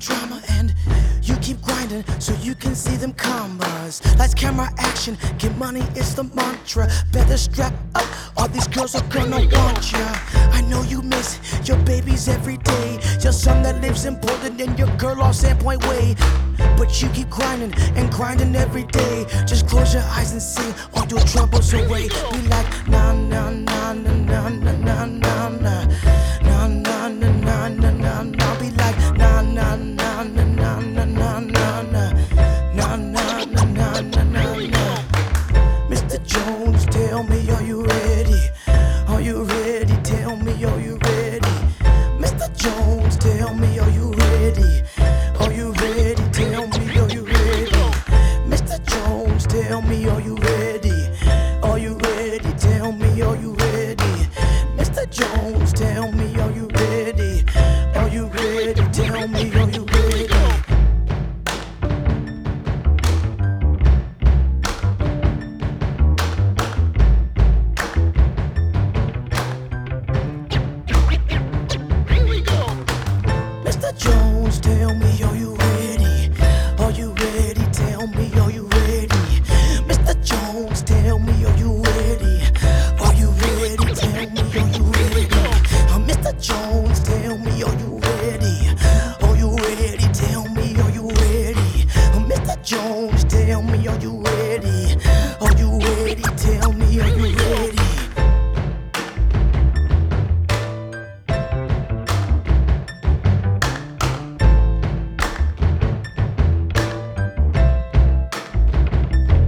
drama and you keep grinding so you can see them commas. Lights, camera, action, get money is the mantra. Better strap up, all these girls are gonna want ya. I know you miss your babies every day, your son that lives in Portland and your girl off Sandpoint Way. But you keep grinding and grinding every day. Just close your eyes and sing all your troubles away. Be like na na na na na na na na na na na na na na na. Be like na na na na na na na na na na na na na na. Mr. Jones, tell me, are you ready? Are you ready? Tell me, are you ready? Mr. Jones, tell me, are you ready? Are you ready? Tell me, are you ready? Mr. Jones, tell me, are you ready? Are you ready? Tell me, are you ready? Mr. Jones, tell me, are you ready? Are you ready? Tell me, are you ready? Mr. Jones, tell me, are you ready? Are you ready? Tell me, are you ready? Mr. Jones, tell me, are you ready? Are you ready? Tell me, are you ready? Mr. Jones, tell me, are you ready? Are you ready? Tell me, are you ready? Mr. Jones, tell me, are you ready?